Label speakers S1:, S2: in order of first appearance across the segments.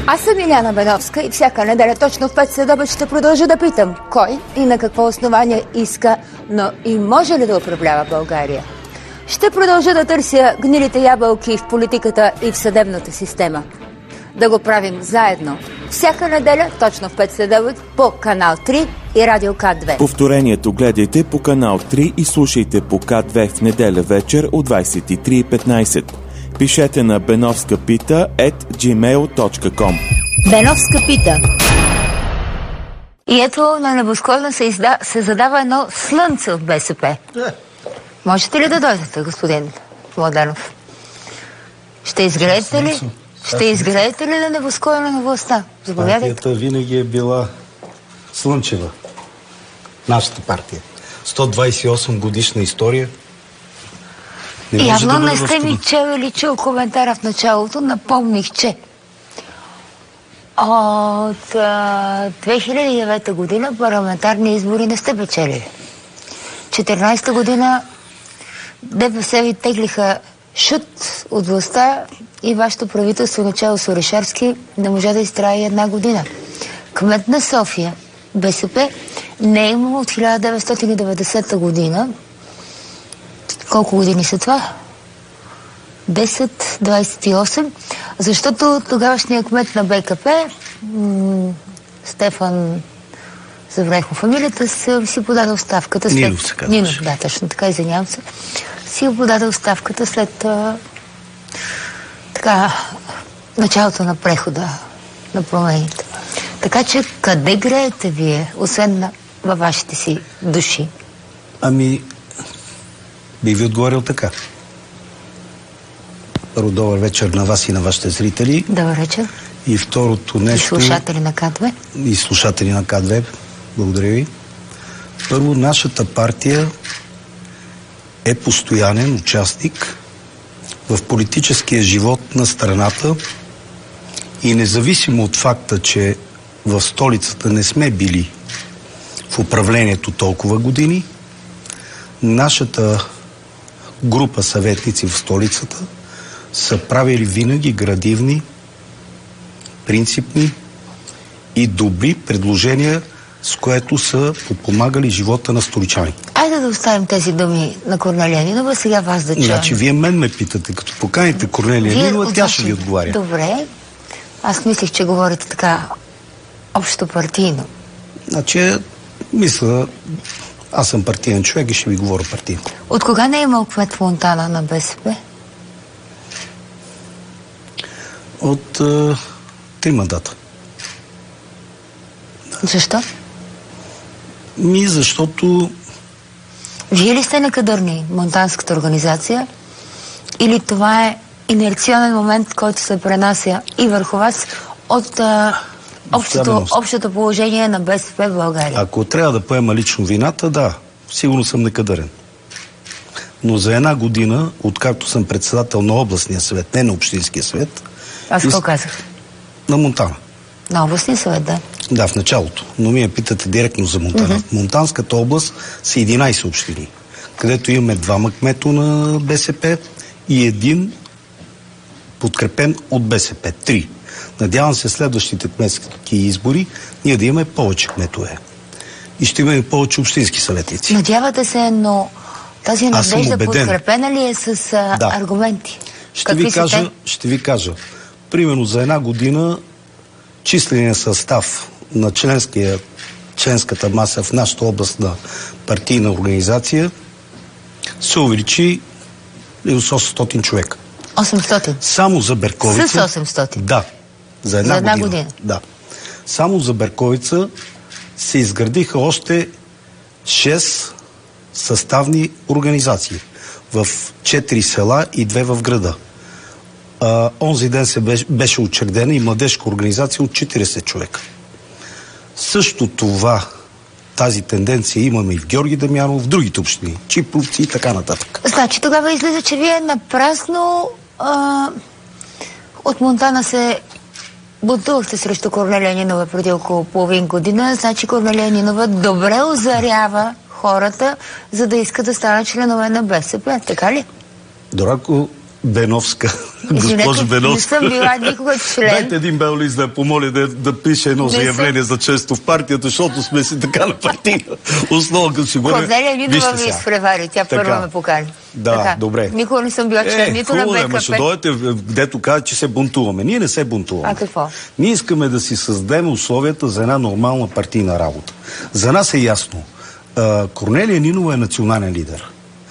S1: Аз съм Иляна Беновска и всяка неделя точно в 5 следобед ще продължа да питам кой и на какво основание иска, но и може ли да управлява България. Ще продължа да търся гнилите ябълки в политиката и в съдебната система. Да го правим заедно. Всяка неделя точно в 5 следобед по канал 3 и Радио К2.
S2: Повторението гледайте по канал 3 и слушайте по К2 в неделя вечер от 23:15. Пишете на benovskapita@gmail.com.
S1: Беновска пита. И ето на небосклона се задава едно слънце от БСП. Можете ли да дойдете, господин Младенов? Ще изгреете ли? Ще изгреете ли на небосклона на властта? Заповядайте.
S3: Партията винаги е била слънчева. Нашата партия. 128 годишна история.
S1: Явно не сте ми чул коментара в началото. Напомних, че от 2009 година парламентарни избори не сте печелили. 2014 година ДПС ви теглиха шут от властта и вашето правителство начало с Орешарски не може да изтрае една година. Кмет на София, БСП, не е имало от 1990 година. Колко години са това? 10, 28, защото тогавашният кмет на БКП, Стефан, забравих фамилията, си подаде оставката след...
S3: Нинов се казваш.
S1: Нинов, да, точно така, извинявам се. Си подаде оставката след началото на прехода, на промените. Така че къде греете вие, освен във вашите си души?
S3: Ами, би ви отговорил така. Първо, добър вечер на вас и на вашите зрители.
S1: Добър вечер.
S3: И второто нещо...
S1: И слушатели на К2.
S3: И слушатели на К2. Благодаря ви. Първо, нашата партия е постоянен участник в политическия живот на страната и независимо от факта, че в столицата не сме били в управлението толкова години, нашата група съветници в столицата са правили винаги градивни, принципни и добри предложения, с което са подпомагали живота на столичани.
S1: Айде да оставим тези думи на Корнелия Нинова, сега вас да чуем.
S3: Значи, вие мен ме питате, като поканите Корнелия Нинова, тя ще ви отговаря.
S1: Добре. Аз мислих, че говорите така общо партийно.
S3: Значи, мисля, аз съм партиен човек и ще ви говоря партийно.
S1: От кога не е имал кмет в Монтана на БСП?
S3: От 3 мандата.
S1: Защо?
S3: Защото...
S1: Вие ли сте некадърни, монтанската организация? Или това е инерционен момент, който се пренася и върху вас от общото положение на БСП в България?
S3: Ако трябва да поема лично вината, да, сигурно съм некадърен. Но за една година, откакто съм председател на областния съвет, не на общинския съвет...
S1: Аз какво казах?
S3: На Монтана.
S1: На областния съвет, да.
S3: Да, в началото. Но вие питате директно за Монтана. Монтанската област са 11 общини, където имаме 2 кмето на БСП и един подкрепен от БСП. 3. Надявам се следващите кметски избори ние да имаме повече кметове. И ще имаме повече общински съветници.
S1: Надявате се, но тази надежда подкрепена ли е с аргументи?
S3: Ще ви кажа. Примерно за една година числения състав на членската маса в нашата областна партийна организация се увеличи до 800 човека.
S1: 800?
S3: Само за Берковица...
S1: С 800?
S3: Да. За една година. Да. Само за Берковица се изградиха още 6 съставни организации в 4 села и 2 в града. Онзи ден се беше учредена и младежка организация от 40 човека. Също това, тази тенденция имаме и в Георги Дамянов, в другите общини, Чипровци и така нататък.
S1: Значи тогава излиза, че вие напрасно от Монтана се бунтувахте срещу Корнелия Нинова преди около половин година. Значи Корнелия Нинова добре озарява хората, за да иска да стане членове на БСП. Така ли?
S3: Дорако Беновска Госпожо Беновска.
S1: Не съм била никога член.
S3: Дайте един бел лист да я помоля да пише едно заявление за членство в партията, защото сме си така на партия. Основа като си горе.
S1: Корнелия Нинова ви изпревари. Тя първа ме покани.
S3: Да, така. Добре.
S1: Никога не съм била член нито на БКП.
S3: Ама ще дойдете, гдето казва, че се бунтуваме. Ние не се бунтуваме.
S1: А какво?
S3: Ние искаме да си създадем условията за една нормална партийна работа. За нас е ясно. Корнелия Нинова е национален лидер.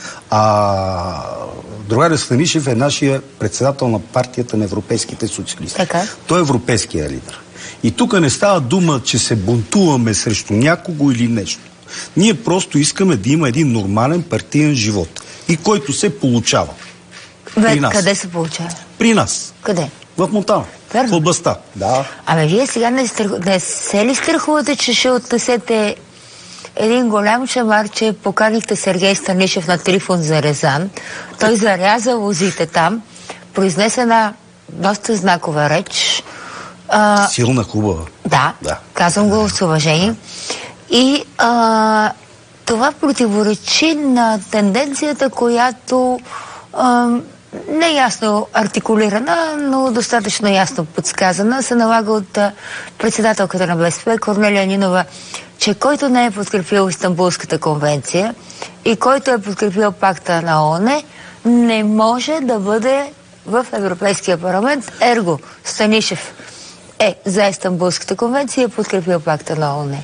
S3: Другаре Станишев е нашия председател на партията на европейските социалисти.
S1: Така.
S3: Той е европейския лидер. И тук не става дума, че се бунтуваме срещу някого или нещо. Ние просто искаме да има един нормален партиен живот. И който се получава. При нас.
S1: Къде се получава?
S3: При нас.
S1: Къде?
S3: В Монтана. В областта. Да.
S1: Вие сега не се ли страхувате, че ще отнесете един голям шамар, че поканихте Сергей Станишев на Трифон за Резан. Той заряза лозите там, произнесе една доста знакова реч.
S3: Силна, хубава.
S1: Да, казвам го с уважение. И това противоречи на тенденцията, която не ясно артикулирана, но достатъчно ясно подсказана, се налага от председателката на БСП Корнелия Нинова, че който не е подкрепил Истанбулската конвенция и който е подкрепил пакта на ООН, не може да бъде в Европейския парламент. Ерго Станишев е за Истанбулската конвенция и е подкрепил пакта на ООН.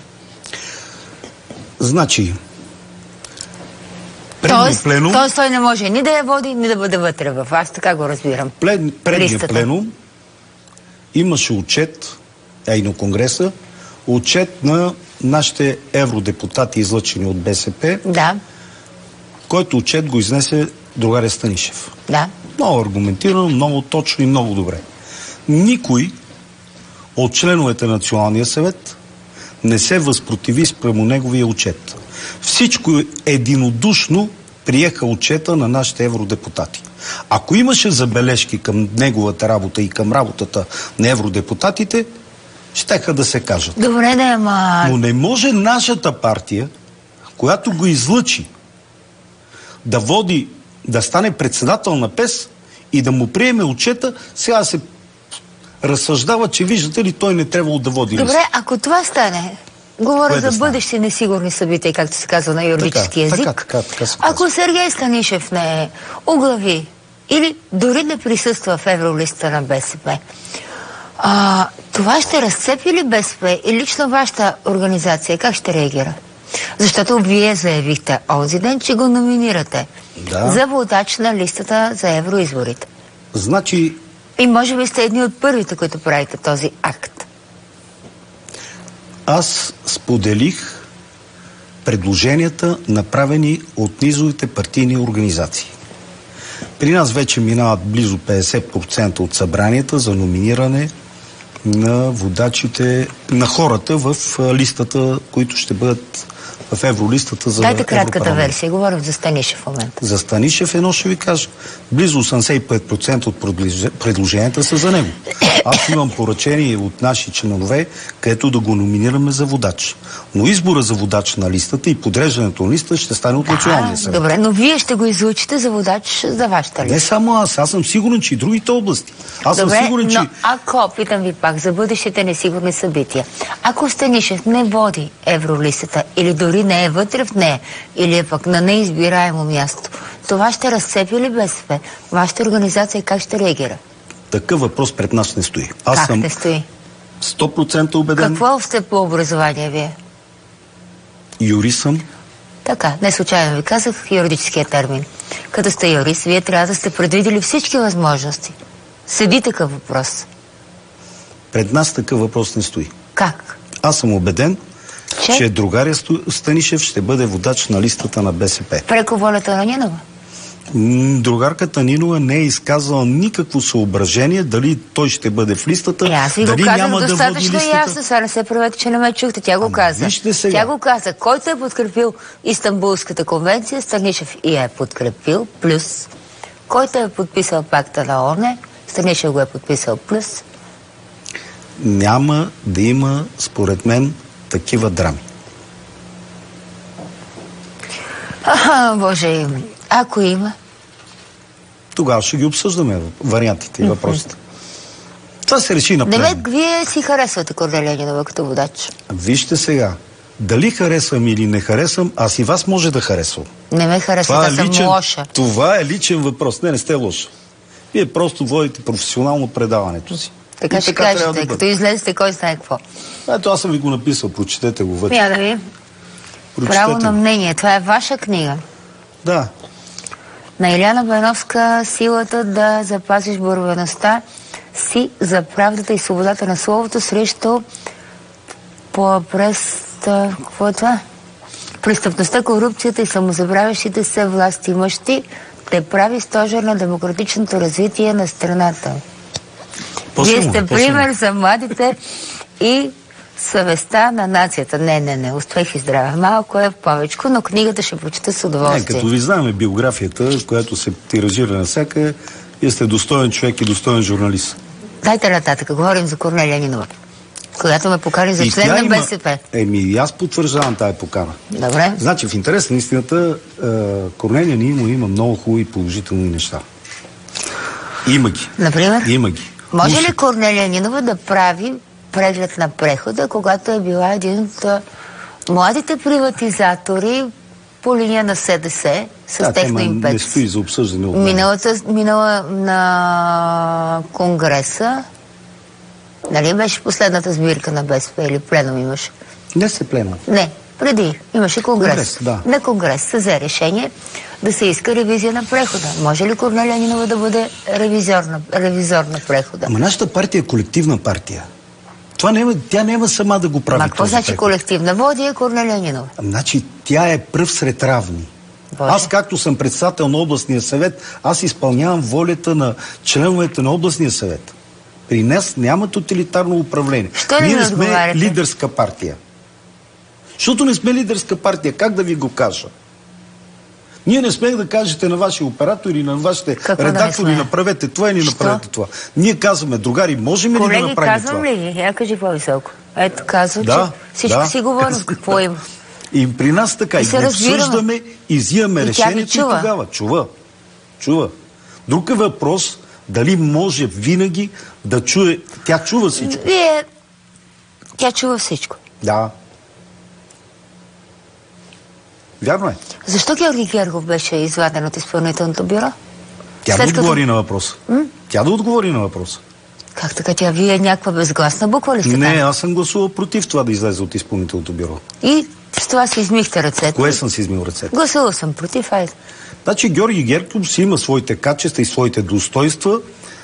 S3: Значи,
S1: Тоест той не може ни да я води, ни да бъде вътре в. Аз така го разбирам.
S3: Предния пленум имаше отчет, и на Конгреса, отчет на нашите евродепутати, излъчени от БСП, който отчет го изнесе другаря Станишев.
S1: Да.
S3: Много аргументирано, много точно и много добре. Никой от членовете на Националния съвет не се възпротиви спрямо неговия отчет. Всичко единодушно приеха отчета на нашите евродепутати. Ако имаше забележки към неговата работа и към работата на евродепутатите, щеха да се кажат.
S1: Добре,
S3: Но не може нашата партия, която го излъчи, да води, да стане председател на ПЕС и да му приеме отчета, сега да се разсъждава, че виждате ли, той не трябвало да води лист.
S1: Добре, ако това стане, говоря за бъдещи несигурни събития, както се казва на юридически език.
S3: Така
S1: ако Сергей Станишев не оглави или дори не присъства в евролиста на БСП, това ще разцепи ли БСП и лично вашата организация? Как ще реагира? Защото вие заявихте онзи ден, че го номинирате за водач на листата за евроизборите.
S3: Значи...
S1: И може би сте едни от първите, които правите този акт.
S3: Аз споделих предложенията, направени от низовите партийни организации. При нас вече минават близо 50% от събранията за номиниране на водачите, на хората в листата, които ще бъдат в евролистата за
S1: Дайте кратката версия, говорим за Станишев в момента.
S3: За Станишев едно ще ви кажа. Близо 85% от предложенията са за него. Аз имам поръчение от наши членове, където да го номинираме за водач. Но избора за водач на листата и подреждането на листата ще стане от Националния съвет.
S1: Добре, но вие ще го излучите за водач за вашата листа.
S3: Не само аз съм сигурен, че и другите области.
S1: Съм сигурен, но ако, питам ви пак, за бъдещите несигурни събития, ако Станишев не води евролистата или дори не е вътре в нея, или е пък на неизбираемо място, това ще разцепи ли БСП? Вашата организация как ще реагира?
S3: Такъв въпрос пред нас не стои.
S1: Как не стои?
S3: 100% убеден.
S1: Какво сте по образование вие?
S3: Юрист съм.
S1: Така, не случайно ви казах юридическия термин. Като сте юрист, вие трябва да сте предвидели всички възможности. Седи такъв въпрос.
S3: Пред нас такъв въпрос не стои.
S1: Как?
S3: Аз съм убеден, че другаря Станишев ще бъде водач на листата на БСП.
S1: Преко волята на Нинова?
S3: Другарката Нинова не е изказала никакво съображение дали той ще бъде в листата,
S1: аз ви
S3: дали
S1: го
S3: няма да води листата.
S1: достатъчно ясно, сега не се правете, че не ме чухте. Тя го каза. Тя го каза. Който е подкрепил Истанбулската конвенция, Станишев и е подкрепил, плюс. Който е подписал пакта на ООН, Станишев го е подписал, плюс.
S3: Няма да има, според мен, такива драми.
S1: Боже, ако има.
S3: Тогава ще ги обсъждаме вариантите и въпросите. Това се реши на пленум.
S1: Демек, вие си харесвате Корнелия Нинова като водач?
S3: Вижте сега. Дали харесвам или не харесвам, аз и вас може да харесвам.
S1: Не ме харесва, аз съм лоша.
S3: Това е личен въпрос. Не сте лоша. Вие просто водите професионално предаването си.
S1: Така ще кажете, като излезете, кой знае какво.
S3: Ето, аз съм ви го написал, прочетете го вътре.
S1: Я да ви. Право на мнение. Това е ваша книга.
S3: Да.
S1: На Иляна Байновска, силата да запазиш борбеността си за правдата и свободата на словото срещу какво е това? Престъпността, корупцията и самозабравящите се властимащи те прави стожер на демократичното развитие на страната. Вие сте пример за младите и съвестта на нацията. Не. Успех и здраве. Малко е повечко, но книгата ще прочета с удоволствие.
S3: Като ви знаем биографията, която се тиражира навсякъде, вие сте достоен човек и достоен журналист.
S1: Дайте нататък, говорим за Корнелия Нинова, която ме покани за член на БСП.
S3: Аз потвърждавам тая покана.
S1: Добре.
S3: Значи, в интерес на истината, Корнелия Нинова има много хубави положителни неща. Има ги.
S1: Например?
S3: Има ги.
S1: Може ли Корнелия Нинова да прави преглед на прехода, когато е била един от младите приватизатори по линия на СДС с техно импец?
S3: Не стои за обсъждане от
S1: Минала на Конгреса, нали беше последната сбирка на БСП или пленум имаше?
S3: Не се пленум.
S1: Не, преди имаше Конгрес.
S3: Да.
S1: На Конгрес се взе решение да се иска ревизия на прехода. Може ли Корнелия Нинова да бъде ревизор на прехода?
S3: Ама нашата партия е колективна партия. Тя няма сама да го прави.
S1: Ма какво значи колективна? Води е Корнелия Нинова.
S3: Значи тя е пръв сред равни. Боже. Аз, както съм председател на областния съвет, аз изпълнявам волята на членовете на областния съвет. При нас няма тоталитарно управление. Ние не сме лидерска партия. Защото не сме лидерска партия. Как да ви го кажа? Ние не смех да кажете на ваши оператори, на вашите редактори, направете това или направете това. Ние казваме, другари, можем ли да направим това?
S1: Колеги, казвам ли? Я кажи по-високо. Ето, казва, че всичко си говорим. Какво има?
S3: И при нас така. И го обсъждаме, и взимаме решението и тогава. Чува. Друг е въпрос, дали може винаги да чуе. Тя чува всичко.
S1: Тя чува всичко.
S3: Да. Вярно е.
S1: Защо Георги Гергов беше изваден от изпълнителното бюро?
S3: Тя да отговори на въпроса. Тя да отговори на въпроса.
S1: Как така? Тя вие някаква безгласна буква ли сте?
S3: Не, аз съм гласувал против това да излезе от изпълнителното бюро.
S1: И с това си измихте ръцете?
S3: Кое съм си измил ръцете?
S1: Гласувал съм против, айде.
S3: Значи Георги Гергов си има своите качества и своите достоинства.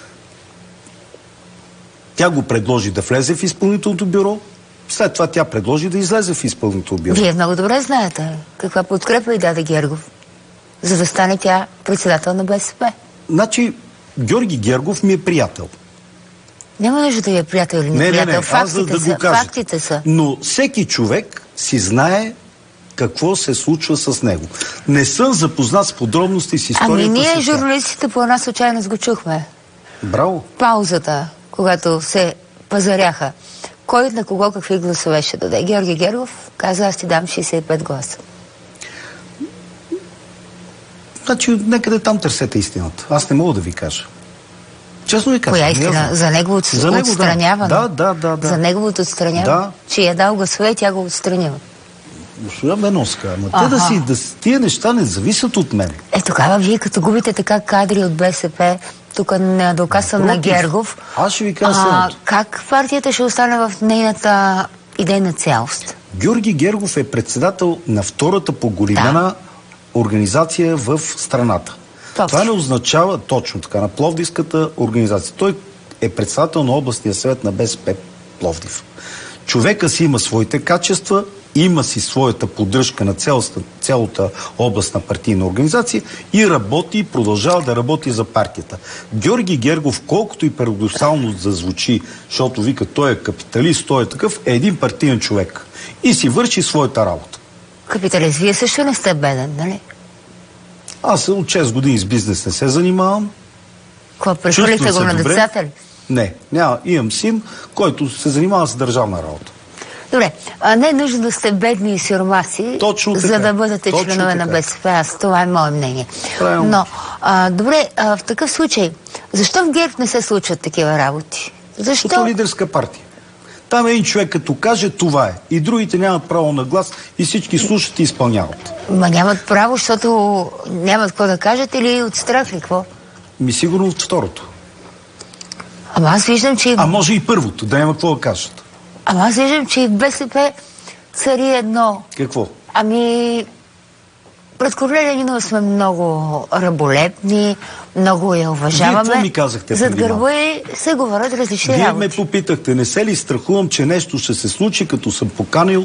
S3: Тя го предложи да влезе в изпълнителното бюро. След това тя предложи да излезе в изпълнителното бюро.
S1: Вие много добре знаете каква подкрепа и даде Гергов, за да стане тя председател на БСП.
S3: Значи, Георги Гергов ми е приятел.
S1: Няма нужда да ви е приятел или не приятел. Фактите са.
S3: Но всеки човек си знае какво се случва с него. Не съм запознат с подробности с историята.
S1: Ами ние, журналистите, по една случайност го чухме.
S3: Браво.
S1: Паузата, когато се пазаряха. Кой на кого какви гласове ще даде? Георги Гергов каза, аз ти дам 65 гласа.
S3: Значи, некъде там търсете истината. Аз не мога да ви кажа. Честно ви казвам.
S1: Коя истина? За неговото отстраняване?
S3: Да.
S1: За неговото отстраняване?
S3: Да.
S1: Че я дал гласове и тя го отстранила.
S3: Госпожа Байновска, тия неща не зависят от мен.
S1: Тогава вие като губите така кадри от БСП, тук на докасан на Гергов,
S3: аз ще ви кажа
S1: как партията ще остане в нейната идейна цялост?
S3: Георги Гергов е председател на втората по големина организация в страната. Това не означава точно така, на Пловдивската организация. Той е председател на областния съвет на БСП Пловдив. Човека си има своите качества, има си своята поддръжка на цялата областна партийна организация и работи и продължава да работи за партията. Георги Гергов, колкото и парадоксално да звучи, защото вика, той е капиталист, той е такъв, е един партиен човек. И си върши своята работа.
S1: Капиталист, вие също не сте беден, нали?
S3: Аз от 6 години с бизнес не се занимавам.
S1: Какво, прехвърлихте го на децата ли?
S3: Не, няма. Имам син, който се занимава с държавна работа.
S1: Добре, не е нужно да сте бедни и сиромаси, за да бъдете членове на БСП. Аз, това е мое мнение. Но, добре, в такъв случай, защо в ГЕРБ не се случват такива работи? Защо?
S3: Като лидерска партия. Там един човек като каже, това е. И другите нямат право на глас и всички слушат и изпълняват.
S1: Ма нямат право, защото нямат какво да кажат или от страх ли какво?
S3: Сигурно от второто.
S1: Ама аз виждам, че...
S3: А може и първото, да няма какво да кажат.
S1: Ама аз виждам, че и в БСП цари едно.
S3: Какво?
S1: Пред Корнелия Нинова сме много раболепни, много я уважаваме.
S3: Вие какво ми казахте?
S1: Зад гърба и се говорят различни работи.
S3: Вие ме попитахте, не се ли страхувам, че нещо ще се случи, като съм поканил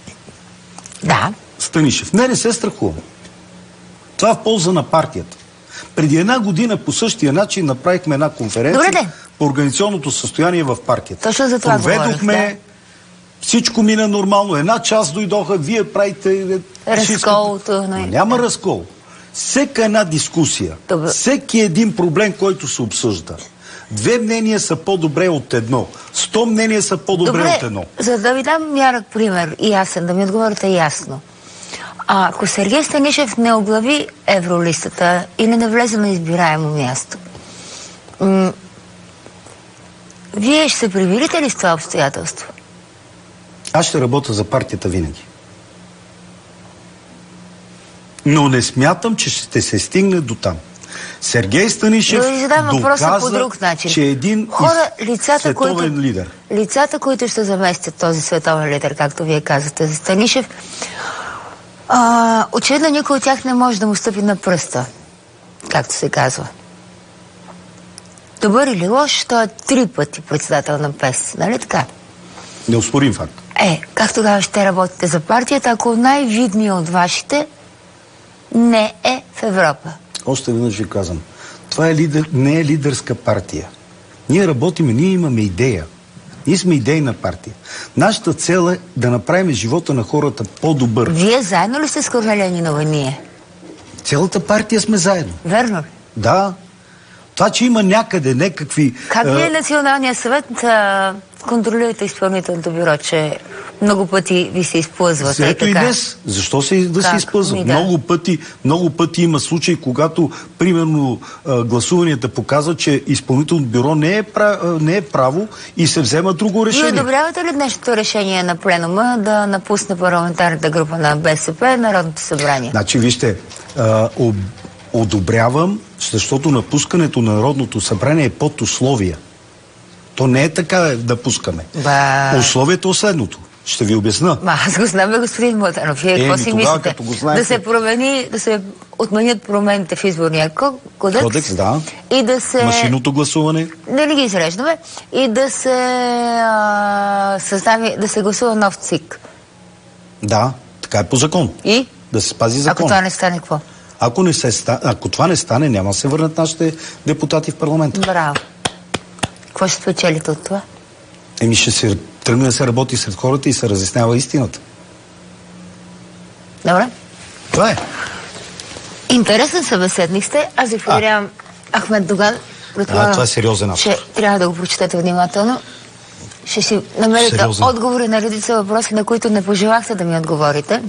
S3: Станишев? Не се страхувам. Това е в полза на партията. Преди една година по същия начин направихме една конференция по организационното състояние в партията.
S1: Точно за това
S3: проведохме, всичко мина нормално. Една част дойдоха, вие правите...
S1: разкол.
S3: Няма разкол. Всека една дискусия, всеки един проблем, който се обсъжда, 2 мнения са по-добре от едно. 100 мнения са по-добре от едно.
S1: За да ви дам ярък пример и ясен, да ми отговорите ясно. Ако Сергей Станишев не оглави евролистата или не влезе на избираемо място, вие ще се примирите ли с това обстоятелство?
S3: Аз ще работя за партията винаги. Но не смятам, че ще се стигне до там. Сергей Станишев доказа,
S1: по друг начин.
S3: че е един световен лидер.
S1: Лицата, които ще заместят този световен лидер, както вие казвате за Станишев, очевидно никой от тях не може да му стъпи на пръста, както се казва. Добър или лош, той е 3 пъти председател на ПЕС, нали така?
S3: Неоспорим факт.
S1: Как тогава ще работите за партията, ако най-видният от вашите не е в Европа?
S3: Още веднъж ви казвам. Това не е лидерска партия. Ние работиме, ние имаме идея. Ние сме идейна партия. Нашата цел е да направим живота на хората по-добър.
S1: Вие заедно ли сте с Корнелия Нинова, ние?
S3: Цялата партия сме заедно.
S1: Верно ли?
S3: Да. Това, че има някъде някакви...
S1: Как вие Националния съвет контролирате изпълнителното бюро, че много пъти ви се изплъзват?
S3: Ето и днес. Защо се изплъзва? Много пъти има случаи, когато примерно гласуванията показват, че изпълнителното бюро не е право и се взема друго решение.
S1: Вие одобрявате ли днешното решение на пленума да напусне парламентарната група на БСП Народното събрание?
S3: Значи, вижте, одобрявам, защото напускането на Народното събрание е под условия. То не е така да пускаме. Условието е следното. Ще ви обясна.
S1: Аз го знам, господин Младенов. Вие какво си мислите? Да се промени, да се отменят промените в изборния кодекс,
S3: да.
S1: И да се...
S3: машинното гласуване.
S1: Да не ги изреждаме. И да се да се гласува нов ЦИК.
S3: Да, така е по закон.
S1: И?
S3: Да се спази закон.
S1: Ако това не стане, какво?
S3: Ако това не стане, няма да се върнат нашите депутати в парламента.
S1: Браво. Какво ще спечелите от това?
S3: Ще се тръгне да се работи сред хората и се разяснява истината.
S1: Добре.
S3: Това е.
S1: Интересен събеседник сте. Аз ви поверявам Ахмед Доган.
S3: Това е сериозен автор.
S1: Трябва да го прочетете внимателно. Ще си намерите отговори на редица въпроси, на които не пожелахте да ми отговорите.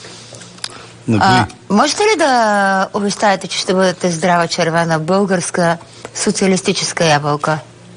S1: Можете ли да обещаете, че ще бъдете здрава червена българска социалистическа ябълка?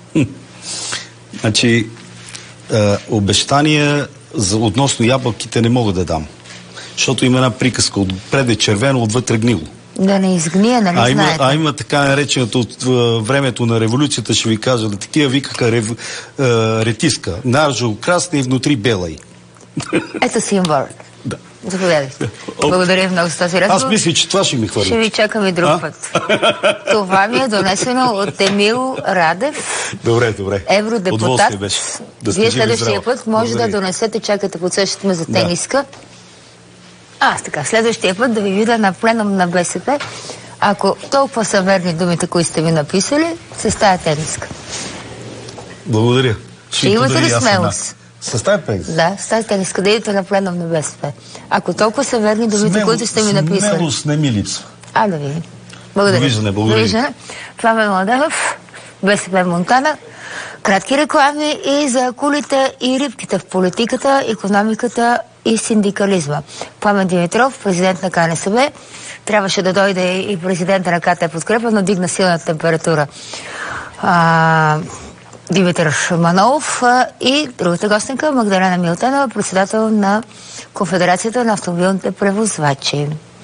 S3: Значи, обещания относно ябълките не мога да дам. Защото има една приказка. Отпред е червено, отвътре гнило.
S1: Да не изгния, нали знаете?
S3: Има така нареченото от времето на революцията, ще ви кажа, да такива викаха ретиска. Наржо красна и внутри бела й.
S1: Ето символ.
S3: Да.
S1: Заповядайте. Благодаря много за този разговор.
S3: Аз мисля, че това ще ми хвърли.
S1: Ще ви чакам и друг път. Това ми е донесено от Емил Радев.
S3: Добре.
S1: Евродепутат.
S3: Вие
S1: следващия път може да донесете, чакате под същата ме за тениска. Следващия път да ви видя на пленум на БСП. Ако толкова са верни думите, които сте ми написали, с тая тениска.
S3: Благодаря.
S1: Ще имате ли смелост?
S3: С тази тениска?
S1: Да, с тази тениска да идете на пленум на БСП. Ако толкова са верни думите, които сте ми написали.
S3: Смелост не ми липсва.
S1: Да видим. Благодаря.
S3: Довиждане, благодаря.
S1: Това бе Младенов, БСП Монтана. Кратки реклами и за акулите и рибките в политиката, икономиката и синдикализма. Пламен Димитров, президент на КНСБ, трябваше да дойде и президента на КТ Подкрепа, но дигна силна температура. Димитър Манолов и другата гостенка Магдалена Милтенова, председател на Конфедерацията на автомобилните превозвачи.